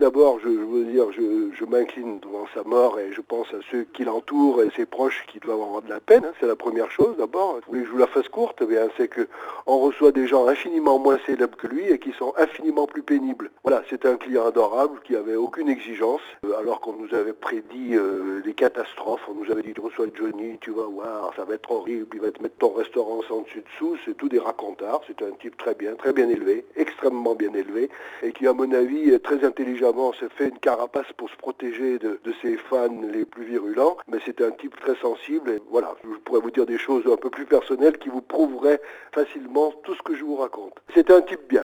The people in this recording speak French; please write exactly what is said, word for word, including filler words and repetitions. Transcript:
d'abord, je, je veux dire, je, je m'incline devant sa mort et je pense à ceux qui l'entourent et ses proches qui doivent avoir de la peine. Hein, c'est la première chose d'abord. Vous voulez que je vous la fasse courte? Eh bien, c'est que on reçoit des gens infiniment moins célèbres que lui et qui sont infiniment plus pénibles. Voilà, c'était un client adorable qui avait aucune exigence, euh, alors qu'on nous avait prédit euh, des catastrophes. On nous avait dit, reçois Johnny, tu vas voir, ça va être horrible, il va te mettre ton restaurant sans dessus-dessous. C'est tout des racontards. C'est un type très bien, très bien élevé, extrêmement bien élevé, et qui, à mon avis, très intelligemment s'est fait une carapace pour se protéger de, de ses fans les plus virulents. Mais c'est un type très sensible. Et voilà, je pourrais vous dire des choses un peu plus personnelles qui vous prouveraient facilement tout ce que je vous raconte. C'est un type bien.